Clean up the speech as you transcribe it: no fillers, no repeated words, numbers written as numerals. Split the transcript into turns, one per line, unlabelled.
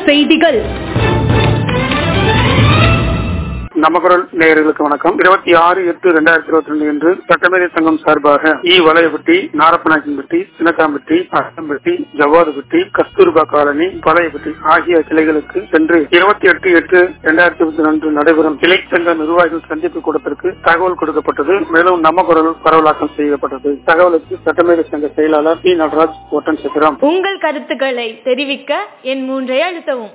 செய்திகள்.
நமக்குரல் நேயர்களுக்கு வணக்கம். 26/8/2022 அன்று சட்டமேதை சங்கம் சார்பாக வளையப்பட்டி, நாரப்பநாயக்கன்பட்டி, சின்னக்காம்பட்டி, அசம்பட்டி, ஜவ்வாதுப்பட்டி, கஸ்தூர்பா காலனி, பழையப்பட்டி ஆகிய கிளைகளுக்கு சென்று 28/8/2022 நடைபெறும் கிளை சங்க நிர்வாகிகள் சந்திப்பு கூட்டத்திற்கு தகவல் கொடுக்கப்பட்டது. மேலும் நமக்குரல் பரவலாக்கம் செய்யப்பட்டது. தகவலுக்கு சட்டமேதை சங்க செயலாளர் பி. நடராஜ், ஓட்டன் சித்திரம்.
உங்கள் கருத்துக்களை தெரிவிக்க எண் 3 அழுத்தவும்.